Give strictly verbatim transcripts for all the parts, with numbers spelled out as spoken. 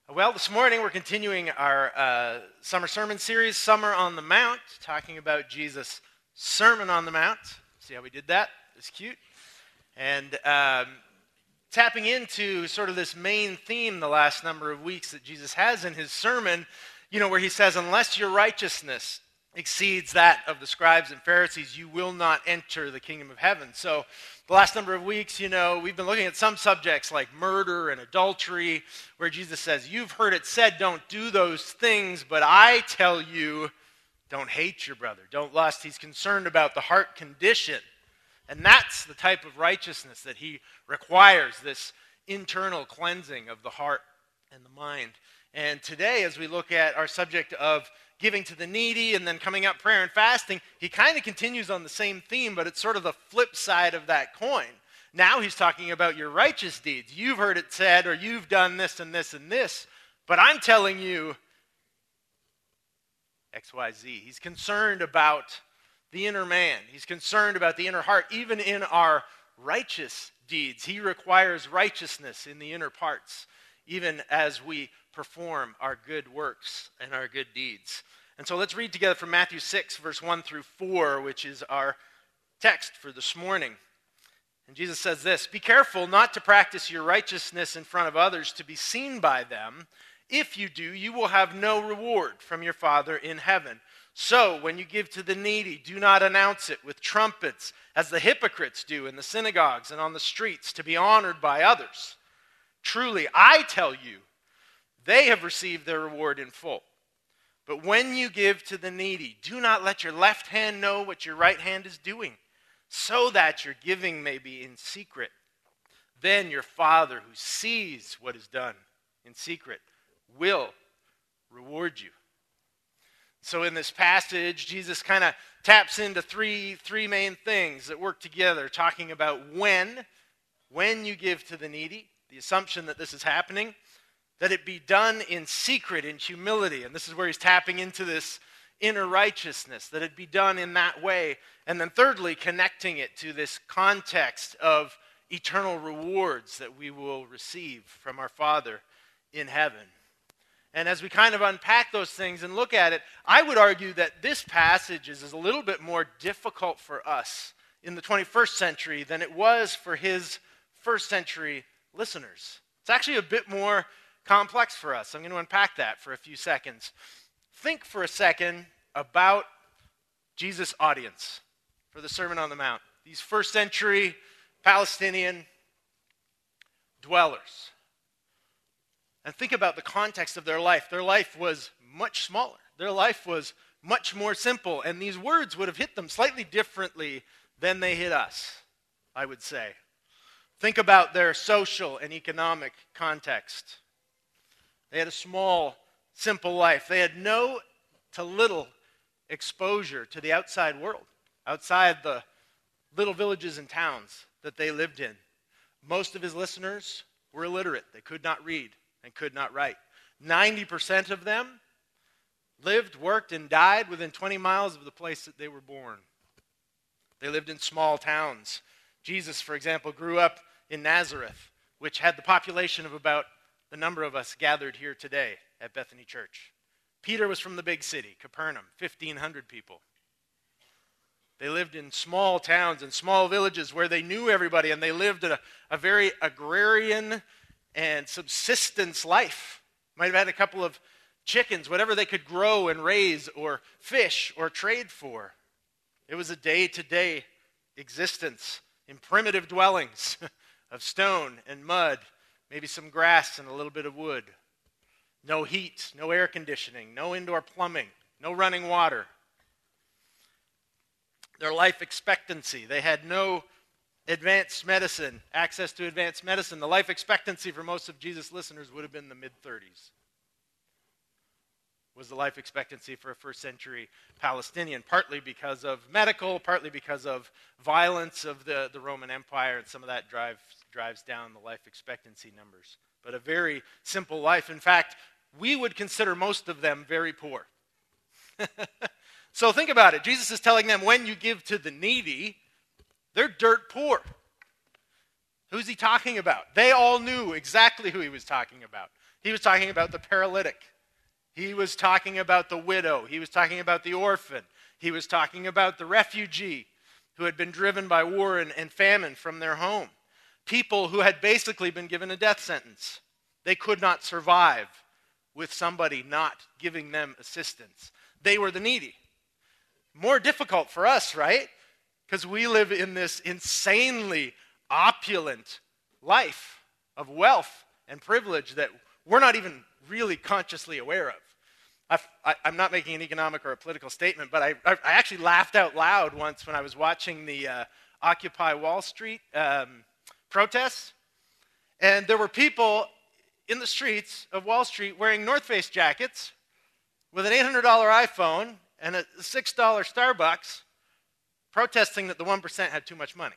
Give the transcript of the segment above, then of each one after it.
Well, this morning we're continuing our uh, summer sermon series, Summer on the Mount, talking about Jesus' Sermon on the Mount. See how we did that? It's cute. And um, tapping into sort of this main theme the last number of weeks that Jesus has in his sermon, you know, where he says, unless your righteousness exceeds that of the scribes and Pharisees, you will not enter the kingdom of heaven. So the last number of weeks, you know, we've been looking at some subjects like murder and adultery, where Jesus says, you've heard it said, don't do those things, but I tell you, don't hate your brother, don't lust. He's concerned about the heart condition. And that's the type of righteousness that he requires, this internal cleansing of the heart and the mind. And today, as we look at our subject of giving to the needy and then coming up prayer and fasting, he kind of continues on the same theme, but it's sort of the flip side of that coin. Now he's talking about your righteous deeds. You've heard it said, or you've done this and this and this, but I'm telling you X Y Z. He's concerned about the inner man. He's concerned about the inner heart. Even in our righteous deeds, he requires righteousness in the inner parts, even as we perform our good works and our good deeds. And so let's read together from Matthew six, verse one through four, which is our text for this morning. And Jesus says this, be careful not to practice your righteousness in front of others to be seen by them. If you do, you will have no reward from your Father in heaven. So when you give to the needy, do not announce it with trumpets, as the hypocrites do in the synagogues and on the streets, to be honored by others. Truly, I tell you, they have received their reward in full. But when you give to the needy, do not let your left hand know what your right hand is doing, so that your giving may be in secret. Then your Father who sees what is done in secret will reward you. So in this passage, Jesus kind of taps into three, three main things that work together, talking about when, when you give to the needy, the assumption that this is happening, that it be done in secret, in humility. And this is where he's tapping into this inner righteousness, that it be done in that way. And then thirdly, connecting it to this context of eternal rewards that we will receive from our Father in heaven. And as we kind of unpack those things and look at it, I would argue that this passage is a little bit more difficult for us in the twenty-first century than it was for his first century listeners. It's actually a bit more complex for us. I'm going to unpack that for a few seconds. Think for a second about Jesus' audience for the Sermon on the Mount. These first century Palestinian dwellers. And think about the context of their life. Their life was much smaller. Their life was much more simple. And these words would have hit them slightly differently than they hit us, I would say. Think about their social and economic context. They had a small, simple life. They had no to little exposure to the outside world, outside the little villages and towns that they lived in. Most of his listeners were illiterate. They could not read and could not write. ninety percent of them lived, worked, and died within twenty miles of the place that they were born. They lived in small towns. Jesus, for example, grew up in Nazareth, which had the population of about the number of us gathered here today at Bethany Church. Peter was from the big city, Capernaum, fifteen hundred people. They lived in small towns and small villages where they knew everybody, and they lived a, a very agrarian and subsistence life. Might have had a couple of chickens, whatever they could grow and raise or fish or trade for. It was a day-to-day existence in primitive dwellings of stone and mud, maybe some grass and a little bit of wood. No heat, no air conditioning, no indoor plumbing, no running water. Their life expectancy, they had no advanced medicine, access to advanced medicine. The life expectancy for most of Jesus' listeners would have been the mid-thirties. Was the life expectancy for a first century Palestinian, partly because of medical, partly because of violence of the, the Roman Empire, and some of that drives, drives down the life expectancy numbers. But a very simple life. In fact, we would consider most of them very poor. So think about it. Jesus is telling them, when you give to the needy, they're dirt poor. Who's he talking about? They all knew exactly who he was talking about. He was talking about the paralytic. He was talking about the widow. He was talking about the orphan. He was talking about the refugee who had been driven by war and, and famine from their home. People who had basically been given a death sentence. They could not survive with somebody not giving them assistance. They were the needy. More difficult for us, right? Because we live in this insanely opulent life of wealth and privilege that we're not even really consciously aware of. I've, I, I'm not making an economic or a political statement, but I, I actually laughed out loud once when I was watching the uh, Occupy Wall Street um, protests. And there were people in the streets of Wall Street wearing North Face jackets with an eight hundred dollars iPhone and a six dollars Starbucks protesting that the one percent had too much money.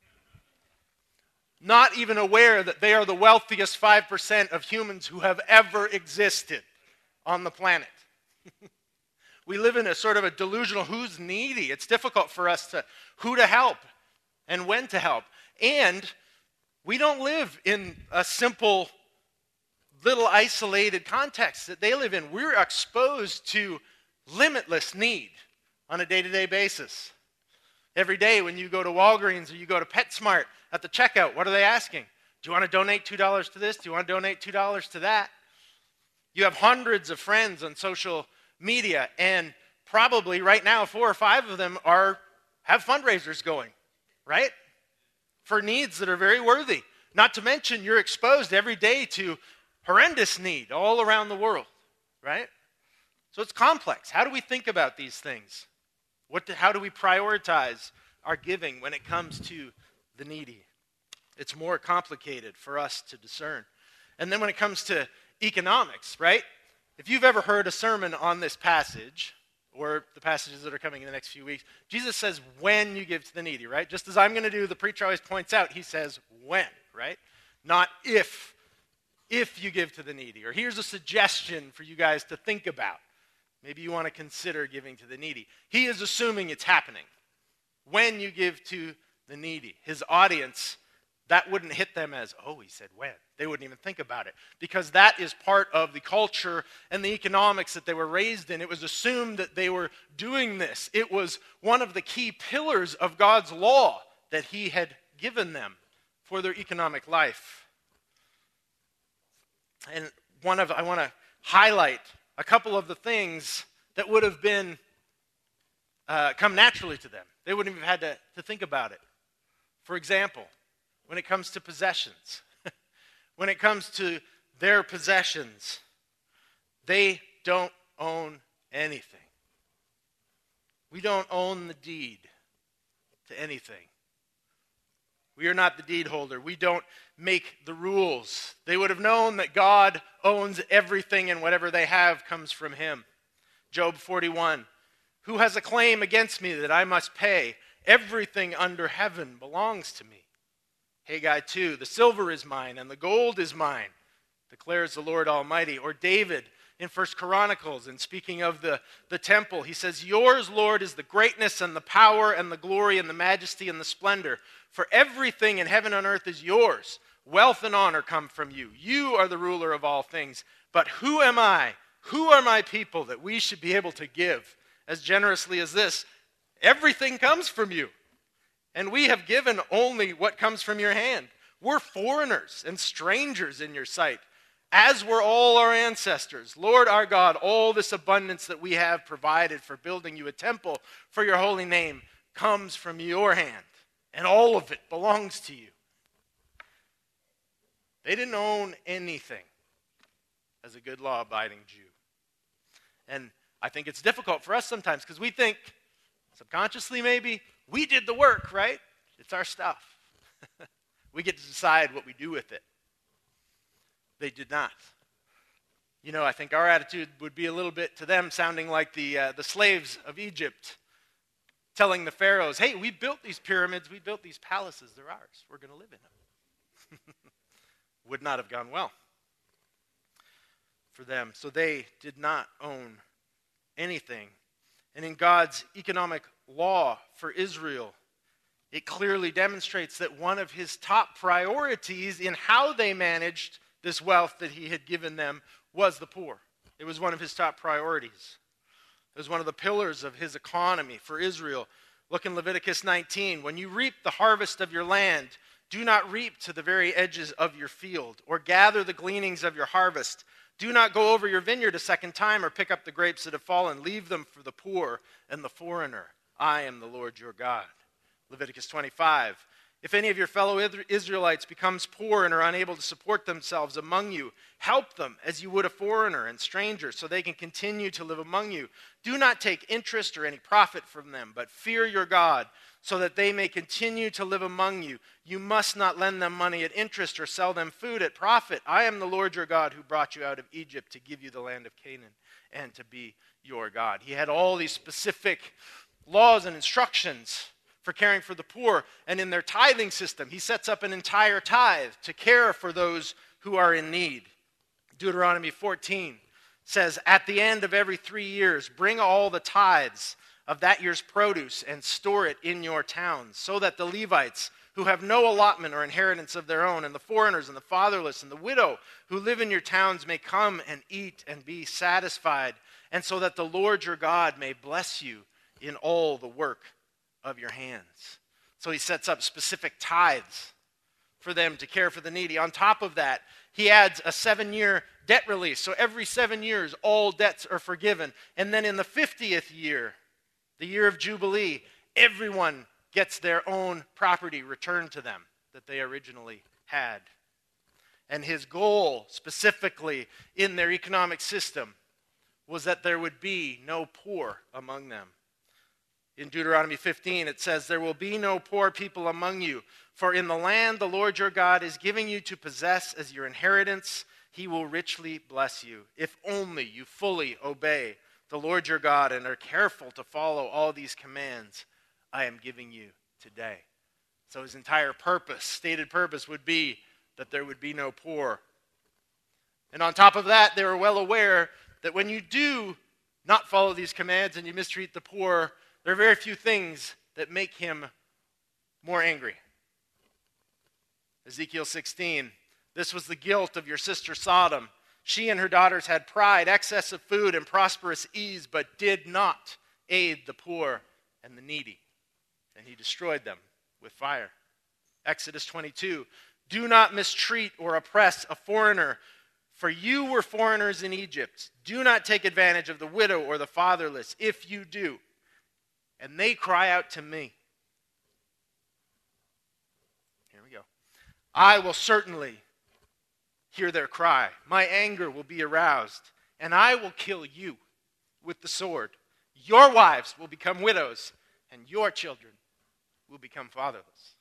Not even aware that they are the wealthiest five percent of humans who have ever existed on the planet. We live in a sort of a delusional who's needy. It's difficult for us to who to help and when to help. And we don't live in a simple little isolated context that they live in. We're exposed to limitless need on a day-to-day basis. Every day when you go to Walgreens or you go to PetSmart, at the checkout, what are they asking? Do you want to donate two dollars to this? Do you want to donate two dollars to that? You have hundreds of friends on social media, and probably right now four or five of them are have fundraisers going, right? For needs that are very worthy. Not to mention you're exposed every day to horrendous need all around the world, right? So it's complex. How do we think about these things? What do, how do we prioritize our giving when it comes to the needy? It's more complicated for us to discern. And then when it comes to economics, right? If you've ever heard a sermon on this passage, or the passages that are coming in the next few weeks, Jesus says when you give to the needy, right? Just as I'm going to do, the preacher always points out, he says when, right? Not if, if you give to the needy. Or here's a suggestion for you guys to think about. Maybe you want to consider giving to the needy. He is assuming it's happening. When you give to the needy. His audience, that wouldn't hit them as, oh, he said when. They wouldn't even think about it. Because that is part of the culture and the economics that they were raised in. It was assumed that they were doing this. It was one of the key pillars of God's law that he had given them for their economic life. And one of I want to highlight a couple of the things that would have been uh, come naturally to them. They wouldn't have had to, to think about it. For example, when it comes to possessions, when it comes to their possessions, they don't own anything. We don't own the deed to anything. We are not the deed holder. We don't make the rules. They would have known that God owns everything and whatever they have comes from him. Job forty-one, who has a claim against me that I must pay? Everything under heaven belongs to me. Haggai two, the silver is mine and the gold is mine, declares the Lord Almighty. Or David in First Chronicles, and speaking of the, the temple, he says, yours, Lord, is the greatness and the power and the glory and the majesty and the splendor. For everything in heaven and earth is yours. Wealth and honor come from you. You are the ruler of all things. But who am I? Who are my people that we should be able to give as generously as this? Everything comes from you. And we have given only what comes from your hand. We're foreigners and strangers in your sight, as were all our ancestors. Lord our God, all this abundance that we have provided for building you a temple for your holy name comes from your hand, and all of it belongs to you. They didn't own anything as a good law-abiding Jew. And I think it's difficult for us sometimes because we think, subconsciously maybe, we did the work, right? It's our stuff. We get to decide what we do with it. They did not. You know, I think our attitude would be a little bit to them sounding like the uh, the slaves of Egypt telling the pharaohs, hey, we built these pyramids, we built these palaces, they're ours. We're going to live in them. Would not have gone well for them. So they did not own anything. And in God's economic law for Israel, it clearly demonstrates that one of his top priorities in how they managed this wealth that he had given them was the poor. It was one of his top priorities. It was one of the pillars of his economy for Israel. Look in Leviticus nineteen. When you reap the harvest of your land, do not reap to the very edges of your field, or gather the gleanings of your harvest. Do not go over your vineyard a second time, or pick up the grapes that have fallen. Leave them for the poor and the foreigner. I am the Lord your God. Leviticus twenty-five. If any of your fellow Israelites becomes poor and are unable to support themselves among you, help them as you would a foreigner and stranger, so they can continue to live among you. Do not take interest or any profit from them, but fear your God, so that they may continue to live among you. You must not lend them money at interest or sell them food at profit. I am the Lord your God who brought you out of Egypt to give you the land of Canaan and to be your God. He had all these specific laws and instructions for caring for the poor. And in their tithing system, he sets up an entire tithe to care for those who are in need. Deuteronomy fourteen says, at the end of every three years, bring all the tithes of that year's produce and store it in your towns, so that the Levites, who have no allotment or inheritance of their own, and the foreigners and the fatherless and the widow who live in your towns may come and eat and be satisfied, and so that the Lord your God may bless you in all the work of your hands. So he sets up specific tithes for them to care for the needy. On top of that, he adds a seven-year debt release. So every seven years, all debts are forgiven. And then in the fiftieth year, the year of Jubilee, everyone gets their own property returned to them that they originally had. And his goal, specifically in their economic system, was that there would be no poor among them. In Deuteronomy fifteen, it says, there will be no poor people among you, for in the land the Lord your God is giving you to possess as your inheritance, he will richly bless you, if only you fully obey the Lord your God and are careful to follow all these commands I am giving you today. So his entire purpose, stated purpose, would be that there would be no poor. And on top of that, they were well aware that when you do not follow these commands and you mistreat the poor, there are very few things that make him more angry. Ezekiel sixteen, this was the guilt of your sister Sodom. She and her daughters had pride, excess of food, and prosperous ease, but did not aid the poor and the needy. And he destroyed them with fire. Exodus twenty-two, do not mistreat or oppress a foreigner, for you were foreigners in Egypt. Do not take advantage of the widow or the fatherless. If you do, and they cry out to me, here we go, I will certainly hear their cry. My anger will be aroused, and I will kill you with the sword. Your wives will become widows, and your children will become fatherless.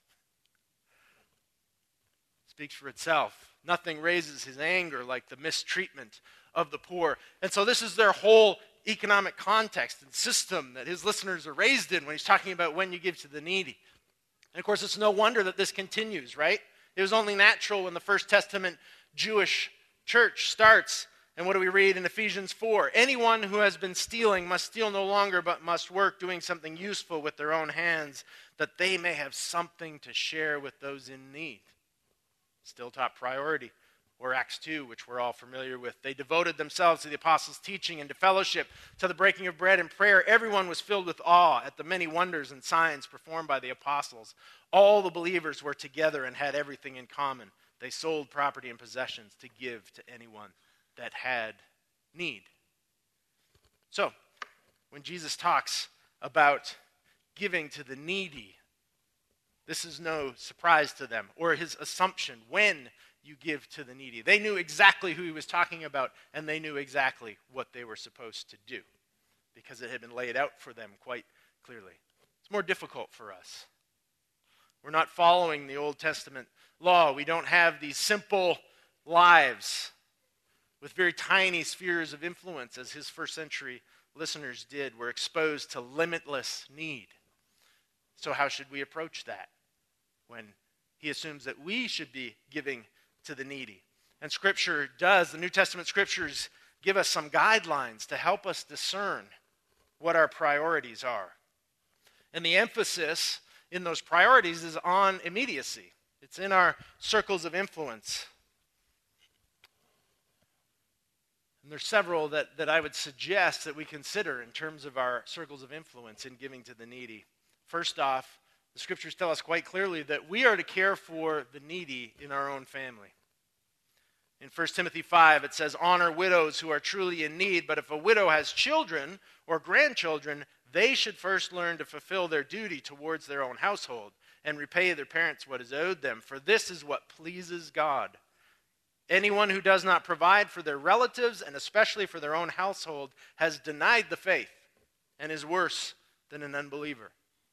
It speaks for itself. Nothing raises his anger like the mistreatment of the poor. And so this is their whole economic context and system that his listeners are raised in when he's talking about when you give to the needy. And of course, it's no wonder that this continues, right? It was only natural when the First Testament Jewish church starts. And what do we read in Ephesians four? Anyone who has been stealing must steal no longer, but must work doing something useful with their own hands, that they may have something to share with those in need. Still top priority. Or Acts two, which we're all familiar with. They devoted themselves to the apostles' teaching and to fellowship, to the breaking of bread and prayer. Everyone was filled with awe at the many wonders and signs performed by the apostles. All the believers were together and had everything in common. They sold property and possessions to give to anyone that had need. So, when Jesus talks about giving to the needy, this is no surprise to them, or his assumption when you give to the needy. They knew exactly who he was talking about, and they knew exactly what they were supposed to do, because it had been laid out for them quite clearly. It's more difficult for us. We're not following the Old Testament law. We don't have these simple lives with very tiny spheres of influence, as his first century listeners did. We're exposed to limitless need. So how should we approach that when he assumes that we should be giving to the needy? And Scripture does, the New Testament Scriptures give us some guidelines to help us discern what our priorities are. And the emphasis in those priorities is on immediacy. It's in our circles of influence. And there's several that, that I would suggest that we consider in terms of our circles of influence in giving to the needy. First off, the scriptures tell us quite clearly that we are to care for the needy in our own family. In First Timothy five, it says, honor widows who are truly in need, but if a widow has children or grandchildren, they should first learn to fulfill their duty towards their own household and repay their parents what is owed them, for this is what pleases God. Anyone who does not provide for their relatives, and especially for their own household, has denied the faith and is worse than an unbeliever.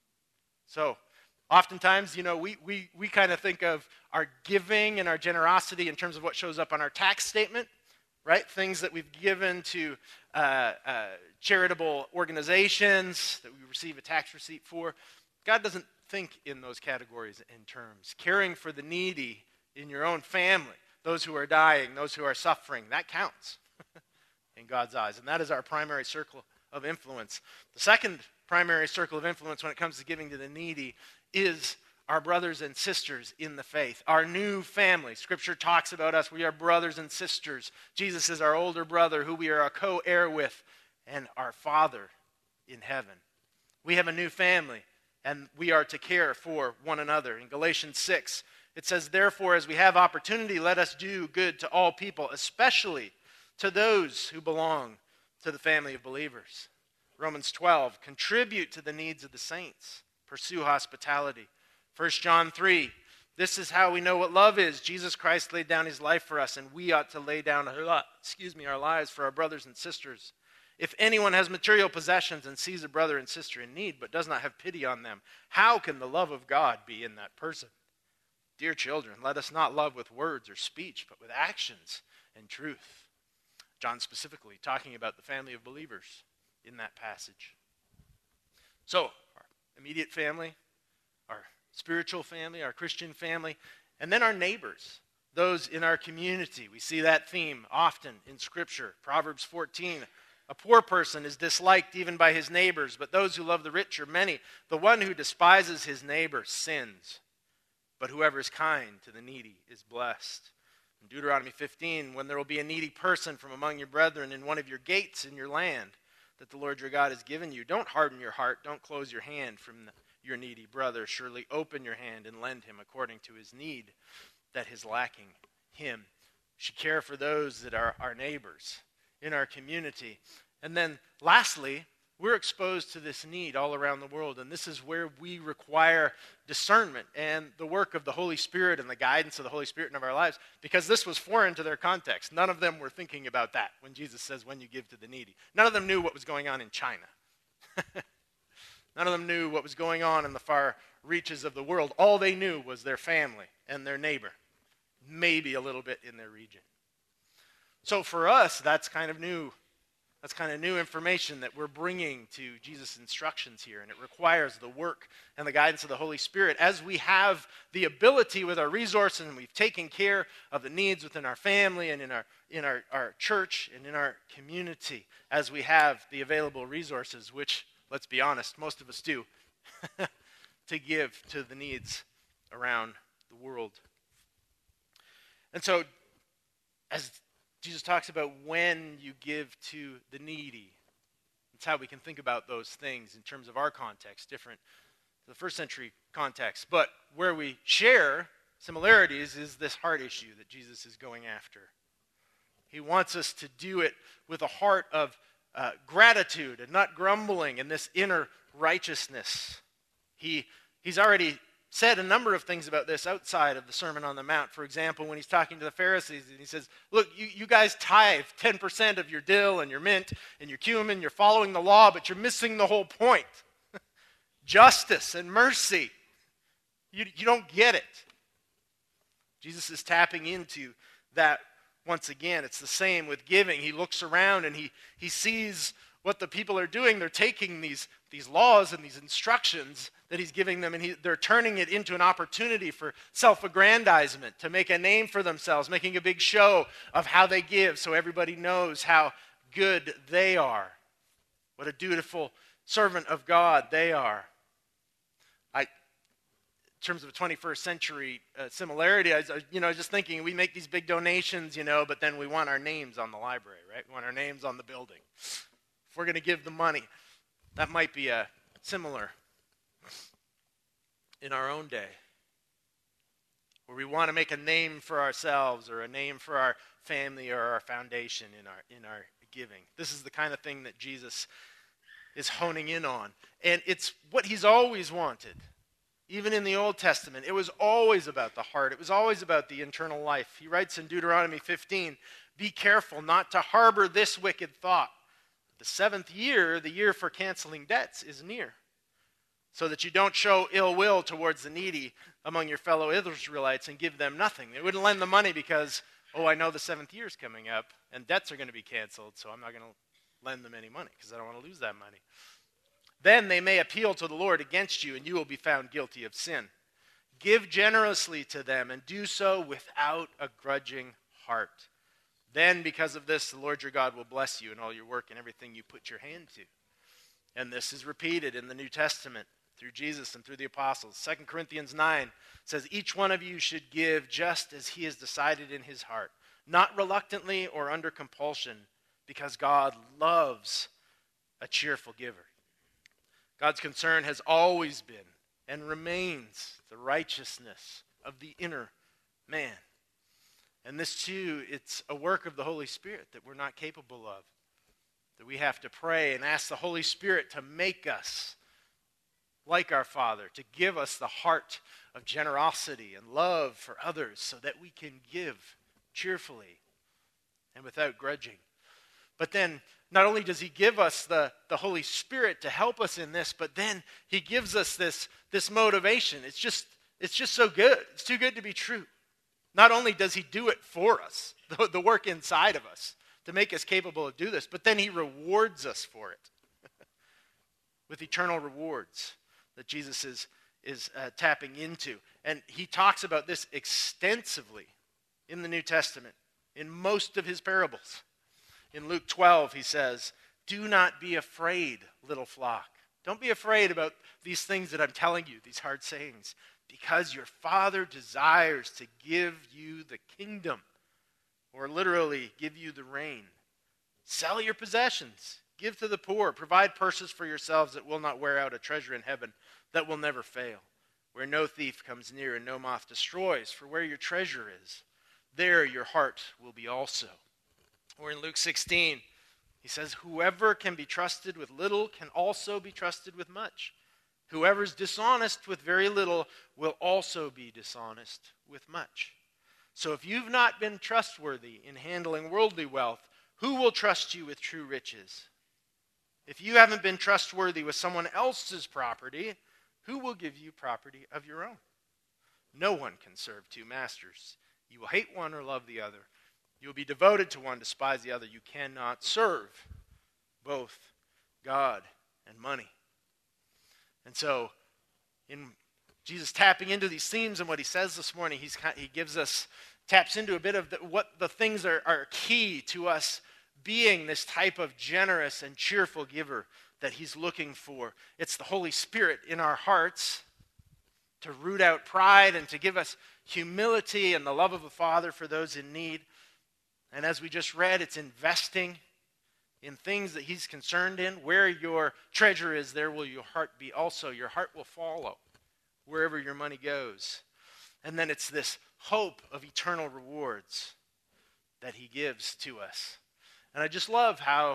So, oftentimes, you know, we, we, we kind of think of our giving and our generosity in terms of what shows up on our tax statement, right? Things that we've given to uh, uh, charitable organizations that we receive a tax receipt for. God doesn't think in those categories and terms. Caring for the needy in your own family, those who are dying, those who are suffering, that counts in God's eyes. And that is our primary circle of influence. The second primary circle of influence when it comes to giving to the needy is our brothers and sisters in the faith, our new family. Scripture talks about us. We are brothers and sisters. Jesus is our older brother who we are a co-heir with, and our Father in heaven. We have a new family, and we are to care for one another. In Galatians six, it says, therefore, as we have opportunity, let us do good to all people, especially to those who belong to the family of believers. Romans twelve, contribute to the needs of the saints. Pursue hospitality. First John three, this is how we know what love is. Jesus Christ laid down his life for us, and we ought to lay down our, excuse me, our lives for our brothers and sisters. If anyone has material possessions and sees a brother and sister in need, but does not have pity on them, how can the love of God be in that person? Dear children, let us not love with words or speech, but with actions and truth. John specifically talking about the family of believers in that passage. So, our immediate family, our spiritual family, our Christian family, and then our neighbors, those in our community. We see that theme often in Scripture. Proverbs fourteen, a poor person is disliked even by his neighbors, but those who love the rich are many. The one who despises his neighbor sins, but whoever is kind to the needy is blessed. In Deuteronomy fifteen, when there will be a needy person from among your brethren in one of your gates in your land that the Lord your God has given you, don't harden your heart, don't close your hand from the, your needy brother. Surely open your hand and lend him according to his need that is lacking him. We should care for those that are our neighbors in our community. And then lastly, we're exposed to this need all around the world, and this is where we require discernment and the work of the Holy Spirit and the guidance of the Holy Spirit in our lives, because this was foreign to their context. None of them were thinking about that when Jesus says, when you give to the needy. None of them knew what was going on in China. None of them knew what was going on in the far reaches of the world. All they knew was their family and their neighbor, maybe a little bit in their region. So for us, that's kind of new. That's kind of new information that we're bringing to Jesus' instructions here, and it requires the work and the guidance of the Holy Spirit as we have the ability with our resources and we've taken care of the needs within our family and in our in our, our church and in our community, as we have the available resources, which, let's be honest, most of us do, to give to the needs around the world. And so, as Jesus talks about when you give to the needy. That's how we can think about those things in terms of our context, different to the first century context. But where we share similarities is this heart issue that Jesus is going after. He wants us to do it with a heart of uh, gratitude and not grumbling, and this inner righteousness. He, he's already said a number of things about this outside of the Sermon on the Mount. For example, when he's talking to the Pharisees, and he says, look, you, you guys tithe ten percent of your dill and your mint and your cumin. You're following the law, but you're missing the whole point. Justice and mercy. You, you don't get it. Jesus is tapping into that once again. It's the same with giving. He looks around and he, he sees what the people are doing. They're taking these, these laws and these instructions that he's giving them, and he, they're turning it into an opportunity for self-aggrandizement, to make a name for themselves, making a big show of how they give so everybody knows how good they are, what a dutiful servant of God they are. I terms of a twenty-first century uh, similarity, I was, you know, just thinking we make these big donations, you know, but then we want our names on the library, right? We want our names on the building. If we're going to give the money, that might be a similar in our own day, where we want to make a name for ourselves or a name for our family or our foundation in our in our giving. This is the kind of thing that Jesus is honing in on, and it's what he's always wanted. Even in the Old Testament, it was always about the heart. It was always about the internal life. He writes in Deuteronomy fifteen, "Be careful not to harbor this wicked thought. The seventh year, the year for canceling debts, is near, so that you don't show ill will towards the needy among your fellow Israelites and give them nothing." They wouldn't lend the money because, oh, I know the seventh year is coming up and debts are going to be canceled, so I'm not going to lend them any money because I don't want to lose that money. Then they may appeal to the Lord against you, and you will be found guilty of sin. Give generously to them, and do so without a grudging heart. Then, because of this, the Lord your God will bless you in all your work and everything you put your hand to. And this is repeated in the New Testament through Jesus and through the apostles. Second Corinthians nine says, "Each one of you should give just as he has decided in his heart, not reluctantly or under compulsion, because God loves a cheerful giver." God's concern has always been and remains the righteousness of the inner man. And this too, it's a work of the Holy Spirit that we're not capable of. That we have to pray and ask the Holy Spirit to make us like our Father, to give us the heart of generosity and love for others so that we can give cheerfully and without grudging. But then, not only does he give us the, the Holy Spirit to help us in this, but then he gives us this, this motivation. It's just, it's just so good. It's too good to be true. Not only does he do it for us, the, the work inside of us, to make us capable of do this, but then he rewards us for it with eternal rewards that Jesus is, is uh, tapping into. And he talks about this extensively in the New Testament, in most of his parables. In Luke twelve, he says, "Do not be afraid, little flock." Don't be afraid about these things that I'm telling you, these hard sayings, because your Father desires to give you the kingdom, or literally, give you the reign. Sell your possessions, give to the poor, provide purses for yourselves that will not wear out, a treasure in heaven that will never fail, where no thief comes near and no moth destroys. For where your treasure is, there your heart will be also. Or in Luke sixteen, he says, "Whoever can be trusted with little can also be trusted with much. Whoever is dishonest with very little will also be dishonest with much. So if you've not been trustworthy in handling worldly wealth, who will trust you with true riches? If you haven't been trustworthy with someone else's property, who will give you property of your own? No one can serve two masters. You will hate one or love the other. You will be devoted to one, despise the other. You cannot serve both God and money." And so, in Jesus tapping into these themes and what he says this morning, he's, he gives us, taps into a bit of the, what the things are, are key to us being this type of generous and cheerful giver that he's looking for. It's the Holy Spirit in our hearts to root out pride and to give us humility and the love of a Father for those in need. And as we just read, it's investing in things that he's concerned in. Where your treasure is, there will your heart be also. Your heart will follow wherever your money goes. And then it's this hope of eternal rewards that he gives to us. And I just love how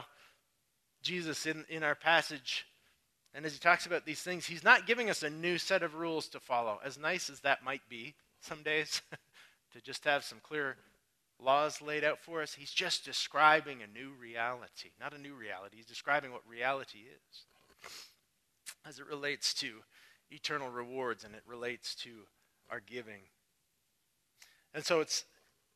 Jesus in, in our passage, and as he talks about these things, he's not giving us a new set of rules to follow, as nice as that might be some days, to just have some clear laws laid out for us. He's just describing a new reality. Not a new reality. He's describing what reality is as it relates to eternal rewards and it relates to our giving. And so it's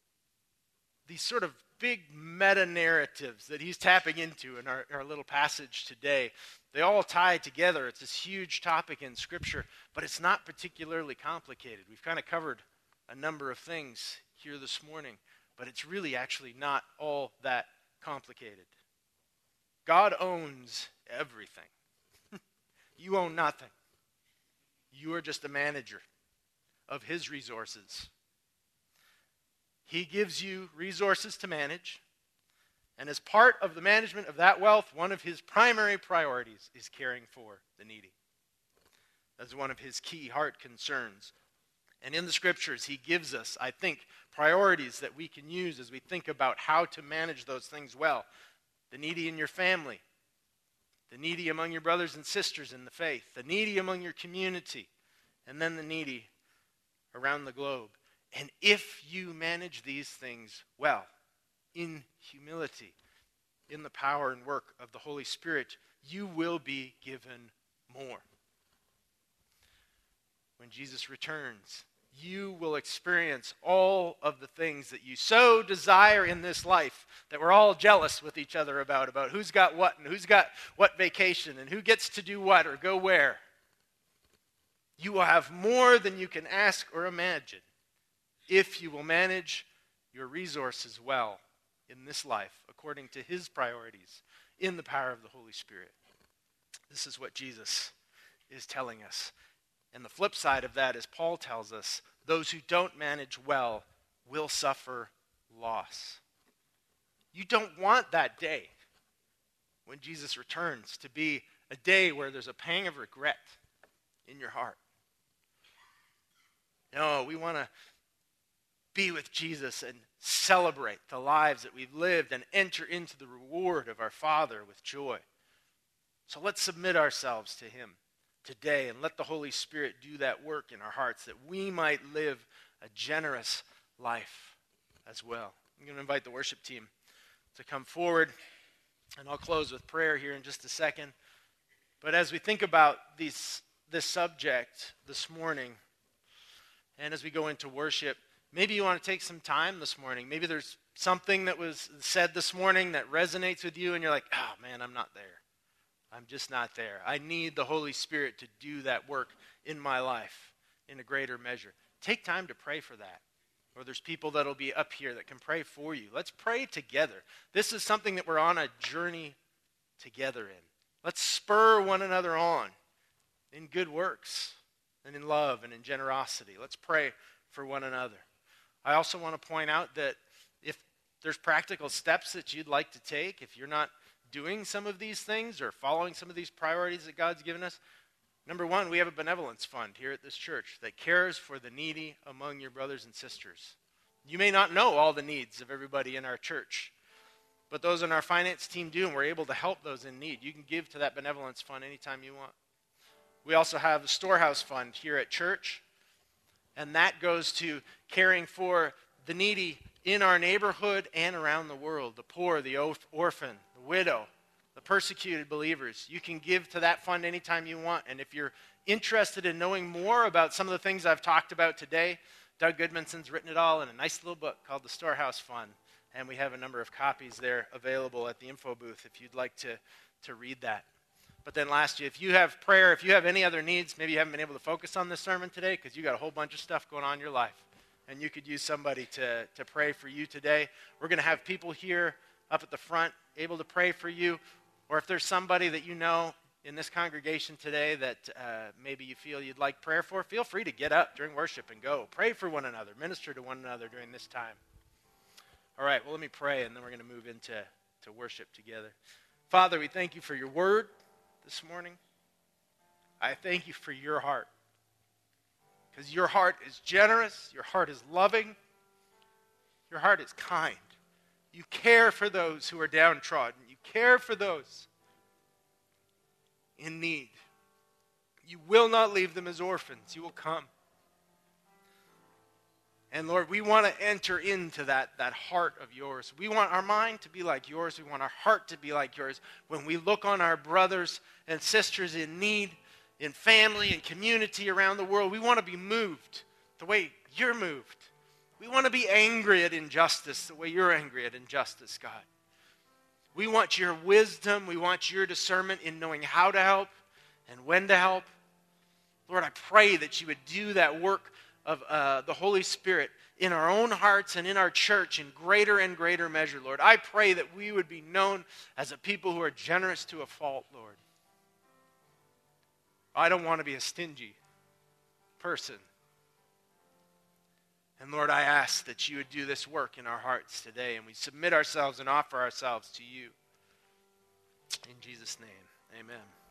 these sort of big meta-narratives that he's tapping into in our, our little passage today. They all tie together. It's this huge topic in Scripture, but it's not particularly complicated. We've kind of covered a number of things here this morning, but it's really actually not all that complicated. God owns everything. You own nothing. You are just a manager. of his resources. He gives you resources to manage, and as part of the management of that wealth, one of his primary priorities is caring for the needy. That's one of his key heart concerns. And in the scriptures, he gives us, I think, priorities that we can use as we think about how to manage those things well. The needy in your family, the needy among your brothers and sisters in the faith, the needy among your community, and then the needy around the globe. And if you manage these things well, in humility, in the power and work of the Holy Spirit, you will be given more. When Jesus returns, you will experience all of the things that you so desire in this life that we're all jealous with each other about, about who's got what and who's got what vacation and who gets to do what or go where. You will have more than you can ask or imagine if you will manage your resources well in this life according to his priorities in the power of the Holy Spirit. This is what Jesus is telling us. And the flip side of that is Paul tells us, those who don't manage well will suffer loss. You don't want that day when Jesus returns to be a day where there's a pang of regret in your heart. No, we want to be with Jesus and celebrate the lives that we've lived and enter into the reward of our Father with joy. So let's submit ourselves to him today and let the Holy Spirit do that work in our hearts that we might live a generous life as well. I'm going to invite the worship team to come forward, and I'll close with prayer here in just a second. But as we think about these, this subject this morning, and as we go into worship, maybe you want to take some time this morning. Maybe there's something that was said this morning that resonates with you, and you're like, oh man, I'm not there. I'm just not there. I need the Holy Spirit to do that work in my life in a greater measure. Take time to pray for that. Or there's people that'll be up here that can pray for you. Let's pray together. This is something that we're on a journey together in. Let's spur one another on in good works and in love and in generosity. Let's pray for one another. I also want to point out that if there's practical steps that you'd like to take, if you're not doing some of these things or following some of these priorities that God's given us, number one, we have a benevolence fund here at this church that cares for the needy among your brothers and sisters. You may not know all the needs of everybody in our church, but those in our finance team do, and we're able to help those in need. You can give to that benevolence fund anytime you want. We also have a storehouse fund here at church, and that goes to caring for the needy in our neighborhood and around the world, the poor, the orphan, the widow, the persecuted believers. You can give to that fund anytime you want. And if you're interested in knowing more about some of the things I've talked about today, Doug Goodmanson's written it all in a nice little book called The Storehouse Fund. And we have a number of copies there available at the info booth if you'd like to, to read that. But then lastly, if you have prayer, if you have any other needs, maybe you haven't been able to focus on this sermon today because you got a whole bunch of stuff going on in your life, and you could use somebody to, to pray for you today. We're going to have people here up at the front able to pray for you. Or if there's somebody that you know in this congregation today that uh, maybe you feel you'd like prayer for, feel free to get up during worship and go. Pray for one another. Minister to one another during this time. All right, well, let me pray, and then we're going to move into to worship together. Father, we thank you for your word this morning. I thank you for your heart. Because your heart is generous, your heart is loving, your heart is kind. You care for those who are downtrodden. You care for those in need. You will not leave them as orphans. You will come. And Lord, we want to enter into that, that heart of yours. We want our mind to be like yours. We want our heart to be like yours. When we look on our brothers and sisters in need, in family and community around the world, we want to be moved the way you're moved. We want to be angry at injustice the way you're angry at injustice, God. We want your wisdom. We want your discernment in knowing how to help and when to help. Lord, I pray that you would do that work of uh, the Holy Spirit in our own hearts and in our church in greater and greater measure, Lord. I pray that we would be known as a people who are generous to a fault, Lord. I don't want to be a stingy person. And Lord, I ask that you would do this work in our hearts today, and we submit ourselves and offer ourselves to you. In Jesus' name, amen.